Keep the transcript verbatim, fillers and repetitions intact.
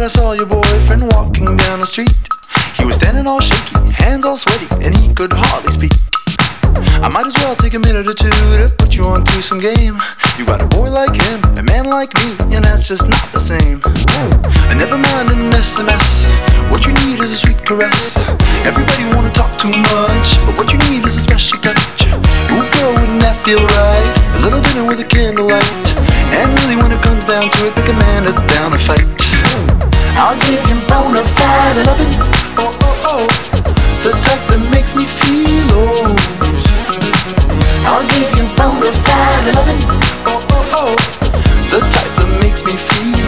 I saw your boyfriend walking down the street. He was standing all shaky, hands all sweaty, and he could hardly speak. I might as well take a minute or two to put you onto some game. You got a boy like him, a man like me, and that's just not the same. And never mind an S M S, what you need is a sweet caress. Everybody wanna talk too much, but what you need is a special touch. Ooh girl, wouldn't that feel right? A little dinner with a candlelight. And really when it comes down to it, pick a man that's down to fight. I'll give him bona fide loving, oh oh oh, the type that makes me feel old. I'll give you bona fide loving, oh oh oh,